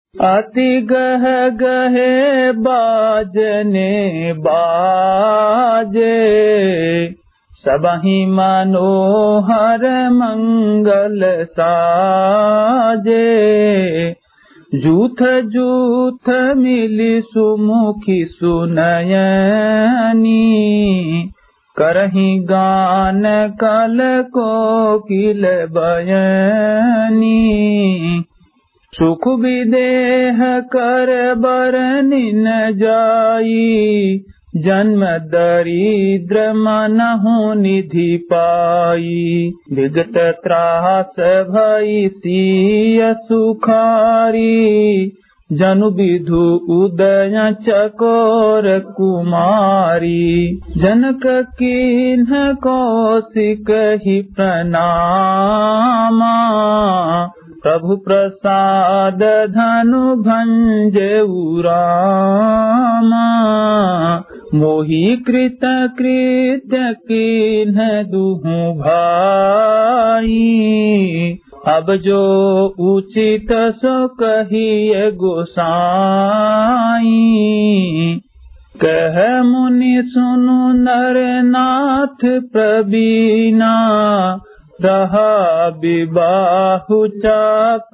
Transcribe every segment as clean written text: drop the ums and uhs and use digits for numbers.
अति गह गहे बाजने बाजे, सबहि मनोहर मंगल साजे। जूथ जूथ मिली सुमुखी सुनयनी, करहि गान कल कोकिल बयनी। सुख विदेह कर बरनि न जाई, जन्म दरिद्र मनहु निधि पाई। विगत त्रास भई सिय सुखारी, जनु विधु उदय चकोर कुमारी। जनक कीन्ह कौशिक ही प्रणामा, प्रभु प्रसाद धनु भंजेउ रामा। मोहि कृत कृत्य कीन्ह दुहु भाई, अब जो उचित सो कहिए गोसाई। कह मुनि सुनु नर नाथ प्रवीणा, रहा विबाहु चाप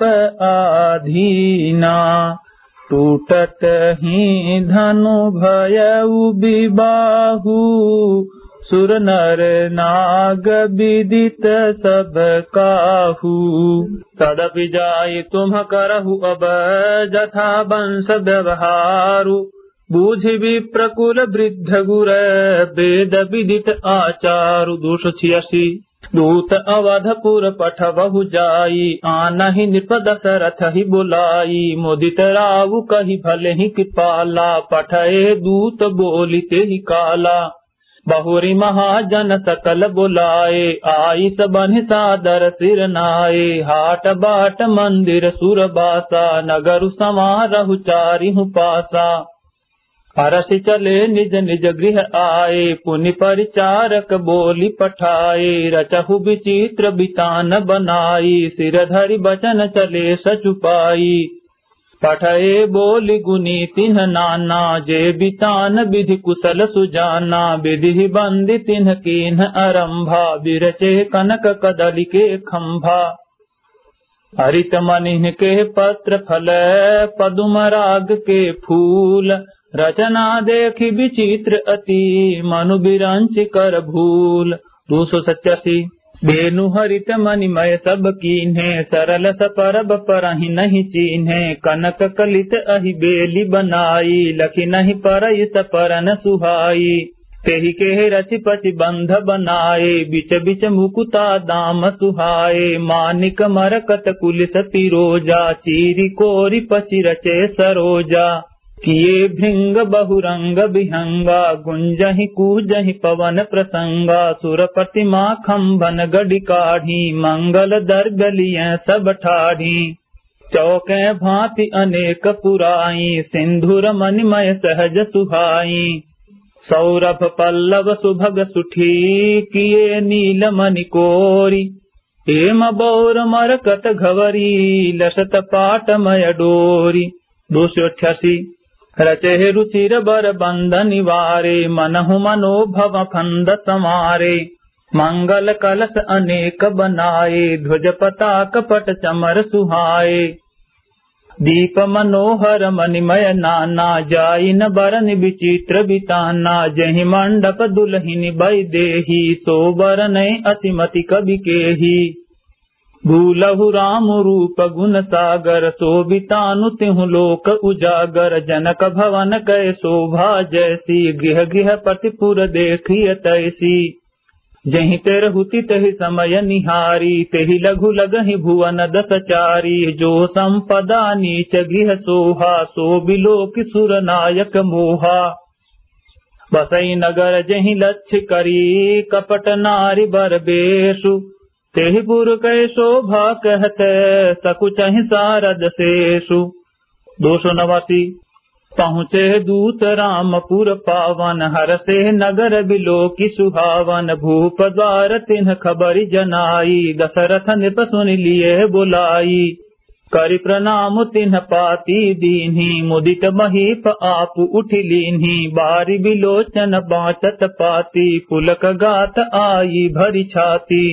आधीना। टूटत ही धनु भयउ विबाहु, सुर नर नाग विदित सब काहू। तदपि जाई तुम करहु अब जथा वंश व्यवहारु, बूझि विप्रकुल वृद्ध गुर वेद विदित आचारु। 286 दूत अवधपुर पठबहु जाई, आनहि नृप दशरथ ही बुलाई। मुदित राउ कहि भले ही कृपाला, पठए दूत बोलिते ही काला। बहुरी महाजन सकल बुलाए, आई सबन सादर सिर नाए। हाट बाट मंदिर सुरबासा, नगर समारहु चारिहु पासा। हरषि चले निज निज गृह आए, पुनि परिचारक बोली पठाए। रचहु विचित्र बितान बनाई, सिर धरि बचन चले सचुपाई। पठए बोली गुनी तिन्ह नाना, जे बितान विधि कुशल सुजाना। विधि बंदी तिन्ह कीन्ह आरंभा, बिरचे कनक कदली के खंभा। हरित मनिह के पत्र फल, पदुम राग के फूल। रचना देखी विचित्र अति, मनु बिरंच कर भूल। 287 बेनु हरित मणिमय सब कीन्हे, सरल सपरब परहि नहीं चीन्हे। कनक कलित अहि बेली बनाई, लखी नहीं परई सपरन सुहाई। तेहि के रचि पति बंध बनाए, बिच बिच मुकुता दाम सुहाए। मानिक मरकत कुलिस पिरोजा, चीरी कोरी पचि रचे सरोजा। किए भृंग बहुरंग विहंगा, गुंजहि कूजहि पवन प्रसंगा। सुर प्रतिमा खम्भन गढ़ि काढ़ी, मंगल दर्गलिय सब ठाढ़ी। चौके भांति अनेक पुराई, सिंधुर मणिमय सहज सुहाई। सौरभ पल्लव सुभग सुठी, किए नील मणि कोरी। हेम बौर मरकत घवरी, लसत पाटमय डोरी। 288 रचे रुचिर बर बंद निवारे, मनहु मनोभव फंद समारे। मंगल कलश अनेक बनाए, ध्वज पताक पट चमर सुहाए। दीप मनोहर मणिमय नाना, जाई न बरन विचित्र बिताना। जहि मंडप दुलहिनी बई देही, सो बरनै असिमति कवि केही। भूलहु राम रूप गुण सागर, शोभितानु तिहु लोक उजागर। जनक भवन कै शोभा जैसी, गृह गृह पतिपुर देखिय तैसी। जहि तेरहुति तहि समय निहारी, तेहि लघु लगहि भुवन दस चारी। जो संपदा नीच गृह सोहा, सो बिलोक सुर नायक मोहा। बसई नगर जहि लक्ष्य करी, कपट नारी बर बेशु। तेहि पुर कै शोभा कहते, सकुचहि सारद शेषु। 289 पहुँचे दूत रामपुर पावन, हरषे नगर बिलोकी सुहावन। भूप द्वार तिन्ह खबरि जनाई, दशरथ नृप सुनि लिए बुलाई। करि प्रणाम तिन्ह पाती दीन्ही, मुदित महीप आप उठ लीन्ही। बारी बिलोचन बाँचत पाती, पुलक गात आई भरी छाती।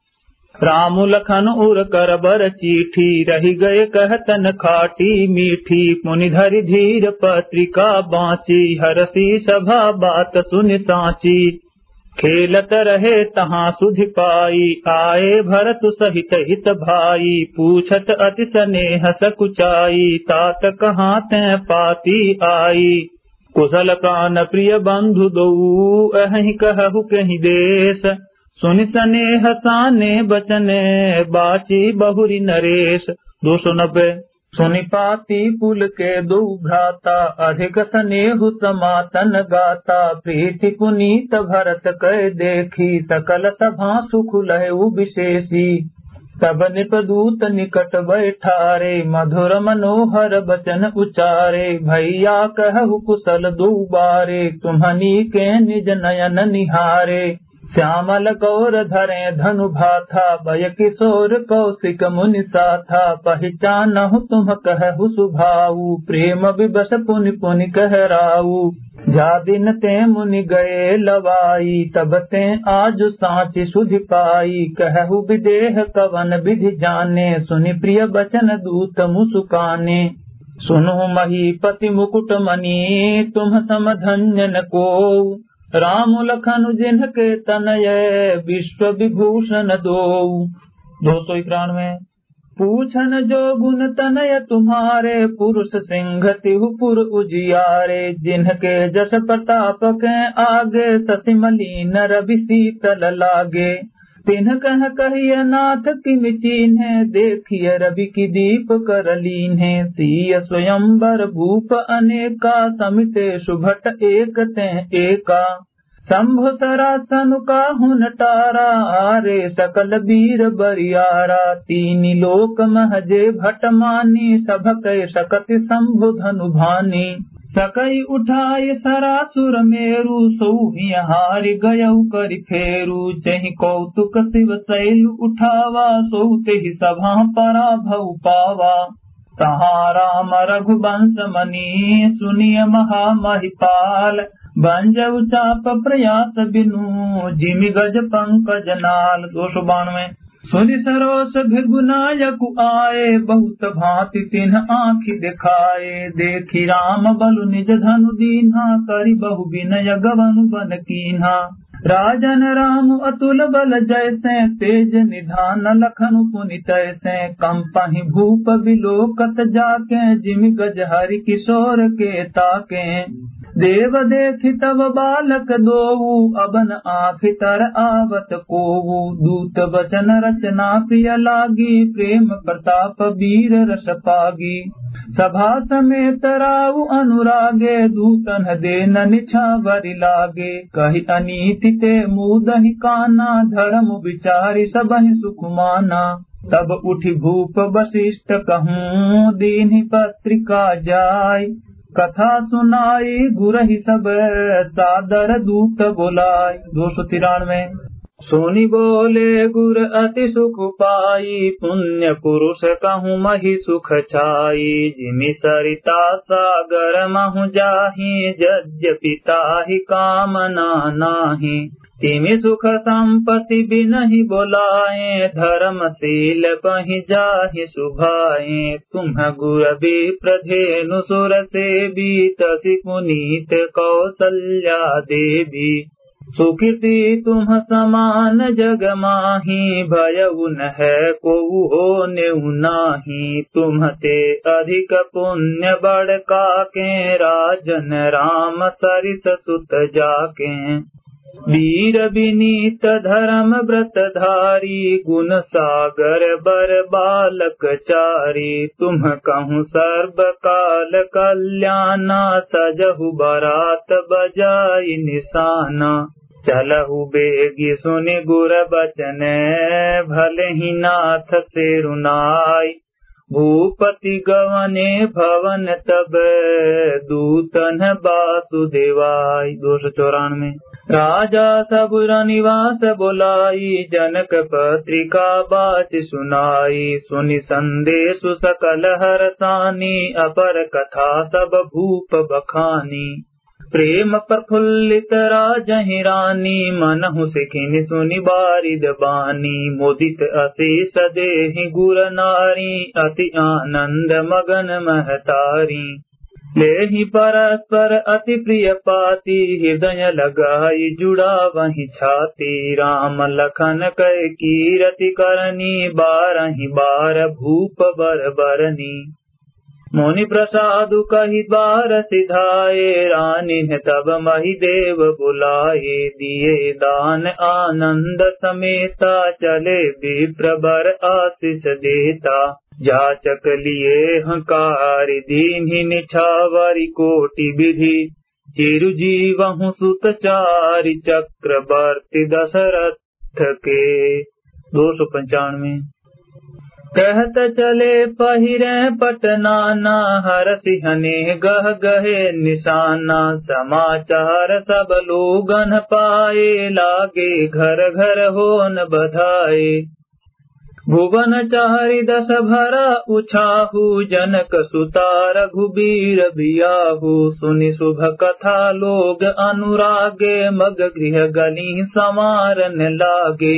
राम लखन उर कर बर चीठी, रही गए कहतन खाटी मीठी। मुनि धरि धीर पत्रिका बाँची, हरसी सभा बात सुनि साची। खेलत रहे तहाँ सुधि पाई, आए भरत सहित हित भाई। पूछत अति स्नेह सकुचाई, तात कहाँ तैं पाती आई। कुशल प्राण प्रिय बंधु दऊ, अहि कहु कहि देश। सुनि स्नेह साने बचने, बाची बहुरी नरेश। 290। सुनि पाती पुल के दो भ्राता, अधिक स्नेहु समातन गाता। प्रीति पुनीत भरत कै देखी, सकल सभा सुख लहु विशेषी। तब निपदूत निकट बैठारे, मधुर मनोहर बचन उचारे। भैया कहु कुशल दो बारे, तुम्हनी के निज नयन निहारे। श्यामल गौर धरे धनु भाथा, भय किशोर कौशिक मुनि साथा। पहचानहु तुम कहु सुभाऊ, प्रेम विवश पुनि पुनि कहराऊ। जा दिन ते मुनि गए लवाई, तब ते आज साँचि सुधि पाई। कहु विदेह कवन विधि जाने, सुनि प्रिय बचन दूत मुसुकाने। सुनु महीपति मुकुट मणि, तुम सम धन्य न कोउ। राम लखन जिनके तनय, विश्व विभूषण दोउ। 291। पूछन जो गुण तनय तुम्हारे, पुरुष सिंह तिहु पुर उजियारे। जिनके जस प्रताप के आगे, शशि मलीन रवि शीतल लागे। तिन्ह कह कहिय नाथ किमि चीन्हे, देखिय रवि की दीप कर लीन्हे। सिय स्वयंवर भूप अनेका, समिते सुभट एक तें एका। शंभु सरासन काहु नटारा, आरे सकल वीर बरियारा। तीन लोक महजे भट मानी, सभक सकति शंभु धनु भानी। सकई उठाई सरासुर मेरु, सोहि हारि गयउ करि फेरु। चहि कौतुक शिव शैल उठावा, सोउ तेहि सभा पराभव पावा। तहाँ राम रघुवंश मणि, सुनिय महा महिपाल। बंजउ चाप प्रयास बिनु, जिमि गज पंकज नाल। 292। सुनि सरोस भृगुनायक आए, बहुत भांति तिन्ह आँखि दिखाए। देखि राम बलु निज धनु दीन्हा, करि बहु विनय गवनु बन कीन्हा। राजन राम अतुल बल जैसे, तेज निधान लखनु पुनि तैसे। कंपहि भूप बिलोकत जाके, जिमि गज हरि किशोर के ताके। देव देखि तब बालक दोऊ, अबन आँखि तर आवत कोऊ। दूत बचन रचना प्रिय लागी, प्रेम प्रताप वीर रस पागी। सभा समेत राउ अनुरागे, दूतन देन निछावरि लागे। कहि अनीति ते मुदहि काना, धर्म विचारि सबहि सुख माना। तब उठि भूप वशिष्ठ कहूँ, दीन्हि पत्रिका जाय। कथा सुनाई गुरहि सब, सादर दूत बोलाई। 293। सोनी बोले गुर अति सुख पाई, पुण्य पुरुष कहूँ महि सुख छाई। जिमि सरिता सागर महु जाहि, यद्यपि ताहि कामना नाहि। तिमि सुख संपत्ति बिनहि बोलाए, धर्मशील पहि जाहि सुभाए। तुम्ह गुर विप्रधेनु सुर सेवी, तसि पुनीत कौसल्या देवी। सुकृति तुम समान जग माही, भयउ न है कोउ हो नेउ नाही। तुम्हते अधिक पुण्य बड़ काके, राजन राम सरिस सुत जाके। वीर विनीत धर्म व्रत धारी, गुण सागर बर बालक चारी। तुम कहूँ सर्व काल कल्याणा, सजहु बरात बजाई निशाना। चलहु बेगी सुनि गुर बचन, भले ही नाथ से रुनाई। भूपति गवने भवन तब, दूतन वासुदेवाय। 294। राजा सबुर निवास बुलाई, जनक पत्रिका बाच सुनाई। सुनि संदेश सकल हरसानी, अपर कथा सब भूप बखानी। प्रेम प्रफुल्लित राजहि रानी, मनहु सिखिनि सुनि बारिद बानी। मुदित अशेष देहि गुर नारी, अति आनंद मगन महतारी। लेहि परस्पर अति प्रिय पाती, हृदय लगाई जुड़ा वहीं छाती। राम लखन कय कीरति करनी, बारहि बार भूप बर बरनी। मुनि प्रसादु कहि द्वार सिधाए, रानी ने तब मही देव बुलाए। दिए दान आनंद समेता, चले विप्र बर आशीष देता। जाचक लिए हंकारी, दीन्हि निछावरि कोटि विधि। चिरजीवहु सुत चारि, चक्रवर्ती दशरथ के। 295। कहत चले पहिरे पटनाना, हरसिहने गह गहे निशाना। समाचार सब लोगन पाए, लागे घर घर होन बधाए। भुवन चारि दस भरा उछाहु, जनक सुता रघुबीर बियाहु। सुनि शुभ कथा लोग अनुरागे, मग गृह गली समारन लागे।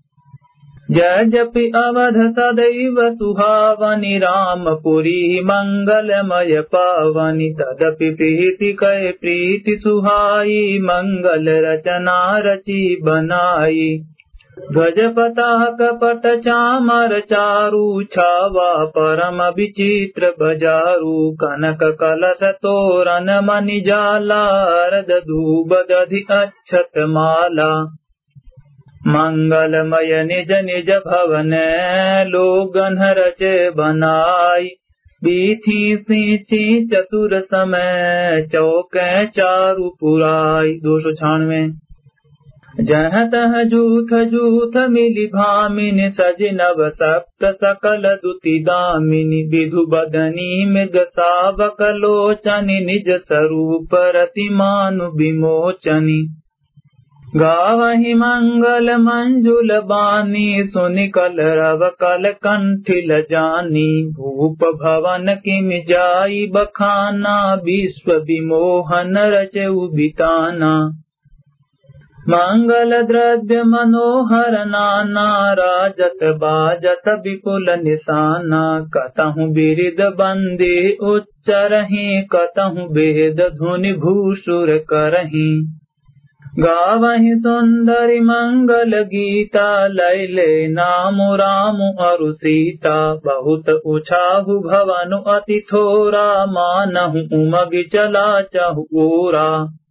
जय जपि अवध सदैव सुहावनि, रामपुरी मंगलमय पावनि। तदपि प्रीति कय प्रीति सुहाई, मंगल रचना रची बनाई। ध्वज पताक पट चामर चारु, छावा परम विचित्र बजारु। कनक कलश तोरण मणि जाला, अरद धूप दधि अक्षत माला। मंगलमय निज निज भवन, लोगन रचे बनाई। बीथी सींची चतुर समय, चौके चारु पुराई। 296। जह तह जूथ जूथ मिली भामिनी, सज नव सप्त सकल दुति दामिनी। विधु बदनी मृग सावक लोचनी, निज स्वरूप रति मानु विमोचनी। गावहि मंगल मंजुल बानी, सुनि कलरव कल कंठिल जानी। भूप भवन किमि जाई बखाना, विश्व विमोहन रचउ बिताना। मंगल द्रव्य मनोहर नाना, राजत बाजत विपुल निशाना। कतहु बिरिद बंदी उच्चरहि, कतहु वेद धुनि भूषुर करहि। गावहि सुंदरी मंगल गीता, लैले नाम राम अरु सीता। बहुत उछाहु भवनु अति थोरा, मानहु उमगि चला चहु ओरा।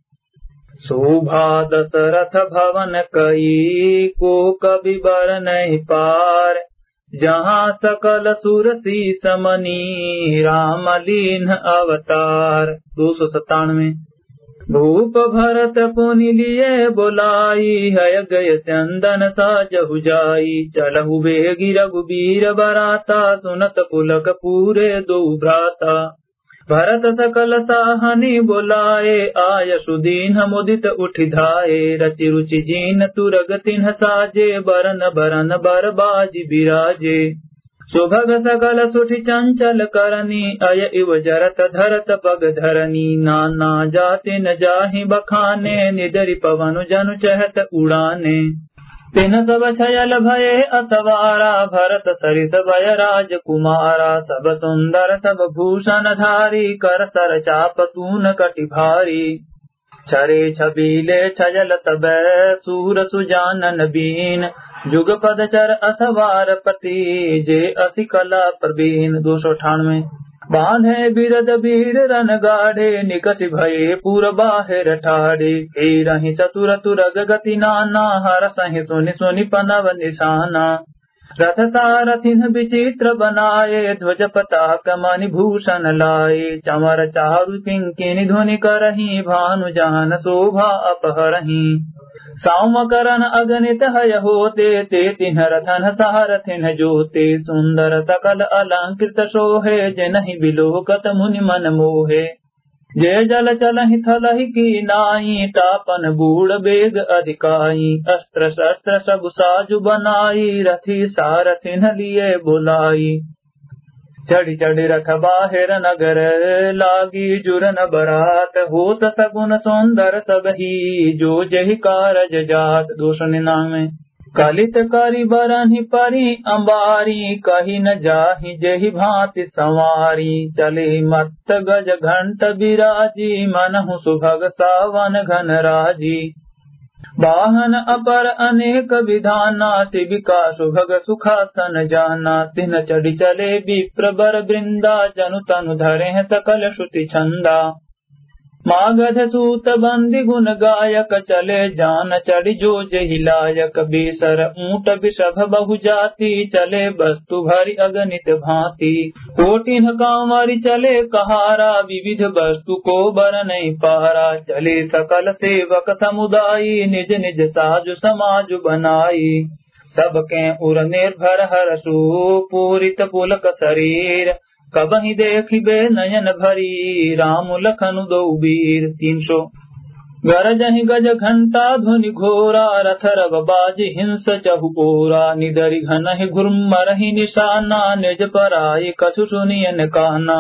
शोभा दशरथ भवन कई, को कवि बरनहि पार। जहाँ सकल सुर सीस मनि, राम लीन अवतार। 297। भूप भरत पुनि लिए बुलाई, हय गय चंदन साजहु जाई। चलहु बेगी रघुबीर बराता, सुनत पुलक पूरे दो भ्राता। भरत सकल साहनी बुलाए, आयसु दीन मुदित उठि धाये। रचि रुचि जीन तुरग तिन्ह साजे, बरन बरन बर बाजी बिराजे। सुभग सकल सुठि चंचल करनी, अय इव जरत धरत पग धरनी। नाना जाति न जाहि बखाने, निदरि पवनु जनु चहत उड़ाने। तिन सब छयल भये अतवारा, भरत सरिस भय राजकुमारा। सब सुंदर सब भूषण धारी, कर सर चाप सून कटि भारी। छरे छबीले छयल तबै, सूर सुजानन बीन। जुगपद चर असवार पति, जे अति कला प्रवीण। 298। बांधे बिरद बीर रन गाढ़े, निकषि भये पुर बाहिर ठाढ़े। हेरहि चतुर तुरग गति नाना, हरसहि सुनि सुनि पनव निशाना। रथ सारथिन विचित्र बनाए, ध्वज पताक मणि भूषण लाए। चमर चारु किंकिणी ध्वनि करहि, भानु जान शोभा अपहरहि। सामकरन अगणित हय होते, ते तिन्ह रथन सारथिन जोते। सुंदर सकल अलंकृत शोहे, जिनहि बिलोकत मुनि मन मोहे। जय जल चलहि थलहि की नाई, तापन बूढ़ बेग अधिकाई। अस्त्र शस्त्र सब साजु बनाई, रथी सारथिन लिए बुलाई। चढ़ी चढ़ी रथ बाहिर नगर, लागी जुरन बरात। होत सगुन सौंदर सबही, जो जहि कारज जात। 299। कलित करि बरहि परि अंबारी, कही न जाहि जेहि भांति संवारी। चले मत्त गज घंट बिराजी, मनहु सुभग सावन घन राजी। वाहन अपर अनेक विधाना, शिविका सुभग सुखासन जाना। तिन चढ़ी चले विप्र बर वृंदा, जनु तनु धरे सकल श्रुति छंदा। मागध सूत बंदी गुण गायक, चले जान चढ़ी जो जहि लायक। बेसर ऊंट बिषभ बहु जाति, चले वस्तु भरि अगणित भांति। कोटिन कांवरि चले कहारा, विविध वस्तु को बर नहीं पारा। चले सकल सेवक समुदायी, निज निज साजु समाजु बनाई। सबके उर निर्भर हरसु, पूरित पुलक शरीर। कबहि देखिबे नयन भरी, राम लखन दो वीर। 300। गरजहि गज घंटा ध्वनि घोरा, रथ रव बाजी हिंस चहु ओरा। निदरि घनहि घुर्मरहि निशाना, निज पराई कछु सुनियन काना।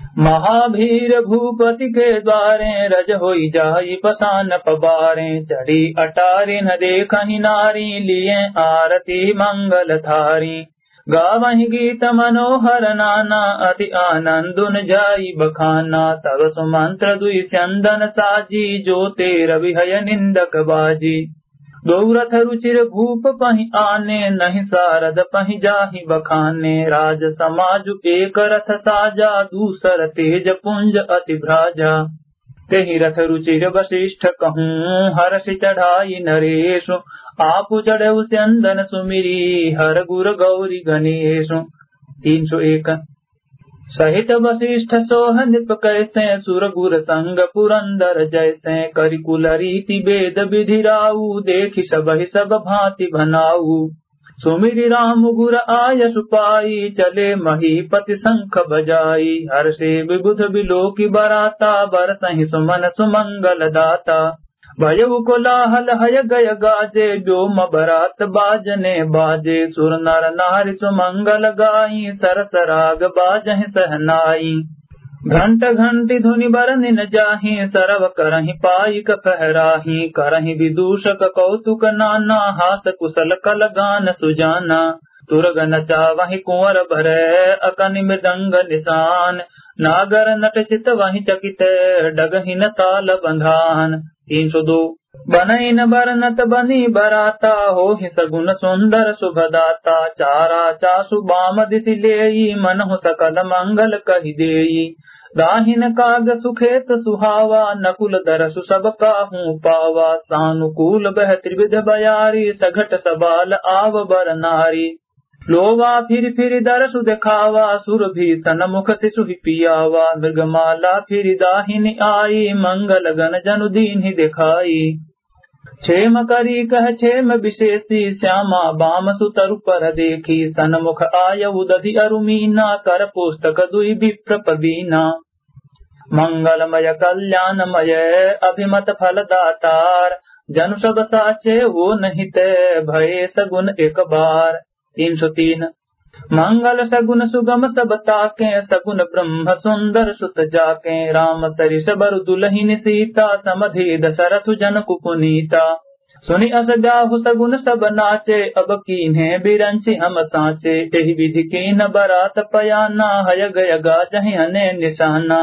महाभीर भूपति के द्वारे, रज होई जाई पसान पबारे। चढ़ी अटारी न देखहि नारी, लिए आरती मंगल थारी। गावहि गीत मनोहर नाना, अति आनंदुन जाई बखाना। तब सुमंत्र दुई चंदन साजी, जो तेर विहय निंदक बाजी। दो रथ रुचिर भूप पहि आने, नहीं सारद पहि जाहि बखाने। राज समाजु एक रथ साजा, दूसर तेज पुंज अति भ्राजा। तेहि रथ रुचिर वशिष्ठ कहूँ, हर्षि चढ़ाई नरेश। आपु चढ़ऊ चंदन सुमिरी, हर गुर गौरी गणेश। 301। सहित वशिष्ठ सोह निप कैसे, सुर गुर संग पुरंदर जैसे। करिकुल रीति वेद विधि राऊ, देखि सबहि सब भांति भनाऊ। सुमिरि राम गुर आयस पाई, चले महीपति शंख बजाई। हर्षे विबुध बिलोकी बराता, बरसहि सुमन सुमंगल दाता। भयउ कोलाहल हय गय गाजे, व्योम बरात बाजने बाजे। सुर नर नारि सुमंगल गाई, सरस राग बाजहि सहनाई। घंट घंटी धुनि बरनि न जाहि, सरव करहि पाइक फहराहि। करहि विदूषक कौतुक नाना, हास कुशल कल गान सुजाना। तुरग नचावहि कुंवर भरै, अकनि मृदंग निशान। नागर नट चित वहि चकित, डगहि न ताल बंधान। 302। बनई न बरनत बनी बराता, होहि सगुन सुंदर शुभदाता। चारा चासु बाम दिसि लेई, मनहु सकल मंगल कहि देई। दाहिन काग सुखेत सुहावा, नकुल दरसु सब काहू पावा। सानुकूल बह त्रिविध बयारी, सघट सबाल आव बर नारी। लोवा फिर दरसु दिखावा, सुर भी सन मुख शिशु ही पियावा। मृगमाला फिर दाहिनी आई, मंगल गण जनु दीन्हि दिखाई। क्षेम करी कह क्षेम विशेषी, श्यामा बाम सुतरु पर देखी। सन्मुख आयउ दधि अरुमीना, कर पुस्तक दुई विप्र पबीना। मंगलमय कल्याणमय, अभिमत फल दातार। जनु सब साचे हो नहीं ते, भये सगुन एक बार। 303। मंगल सगुन सुगम सब ताके, सगुन ब्रह्म सुंदर सुत जाके। राम सरिस बरु दुलहिन सीता, समधि दशरथ जनकु पुनीता। सुनि अस जाहु सगुन सब नाचे, अब कीन्हे बिरंचि हम साचे। एहि विधि कीन बरात पयाना, हय गय गाजहि अने निशाना।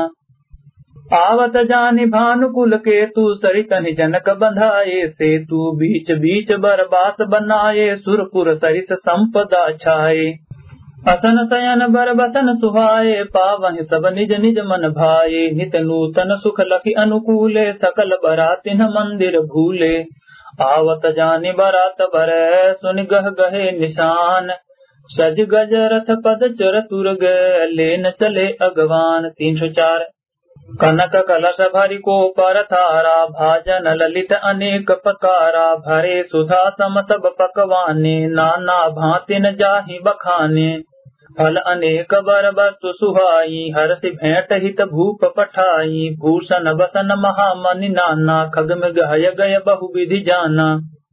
आवत जानि भानुकुल केतु, सरितनि जनक बंधाए सेतु। बीच बीच बरबास बनाए, सुरपुर सरित संपदा छाए। असन शयन बर बसन सुहाए, पावहि सब निज निज मन भाए। नित नूतन सुख लखि अनुकूले, सकल बरातिन मंदिर भूले। आवत जानि बरात बरै, सुनि गह गहे निशान। सज गज रथ पद चर तुरग, लेन चले अगवान। 304। कनक कलश भरि को पर थारा, भाजन ललित अनेक पकारा। भरे सुधा सम सब पकवाने, नाना भांति न जाहि बखाने। फल अनेक बर वस्तु सुहाई, हर्ष भेंट हित भूप पठाई। भूषण बसन महामनि नाना, खग मृग हय गय बहु विधि जाना।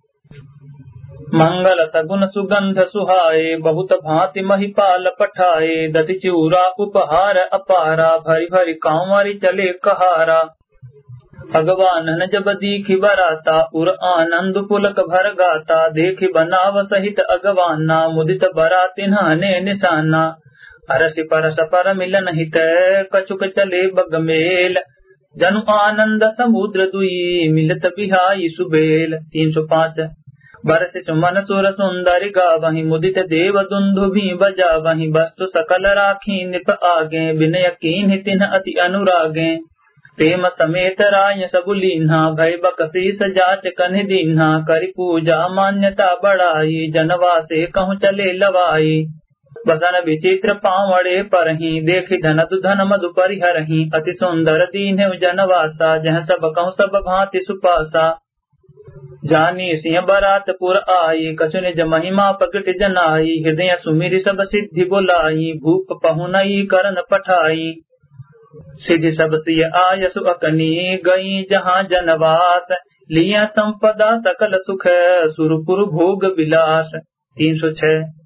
मंगल सगुन सुगंध सुहाए, बहुत भांति महिपाल पठाए। दति चूरा उपहार अपारा, भरी भरी कांवरी चले कहारा। भगवान जब दीखि बराता, उर आनंद पुलक भर गाता। देखि बनाव सहित अगवाना, मुदित बरा तिन्हाने निशाना। हरष परस पर मिलन हित, कछुक चले बगमेल। जनु आनंद समुद्र दुई, मिलत बिहाई सुबेल। 305। बरस सुमन सुर सुंदरि गावहीं, मुदित देव दुंदुभि बजावहीं। वस्तु सकल राखी निप आगे, बिनय कीन्हि तिन्ह अति अनुरागे। प्रेम समेत राय सबु लीन्हा, भय बकसीस जाच कन्हि दीन्हा। करि पूजा मान्यता बढ़ाई, जनवासे कहूँ चले लवाई। बसन विचित्र पावड़े परहीं, देखि धन दुधन मधु परिहरहीं। अति सुंदर दीन्हु जनवासा, जह सब कहूँ सब भांति सुपासा। जानी सिंह बरातपुर आई, कछु निज महिमा प्रगट जनाई। हृदय सुमिरि सब सिद्धि बुलाई, भूप पहुनई करन पठाई। सिद्धि सब सिय आयसु अकनी, गई जहाँ जनवास। लिया संपदा सकल सुख, सुरपुर भोग विलास। 306।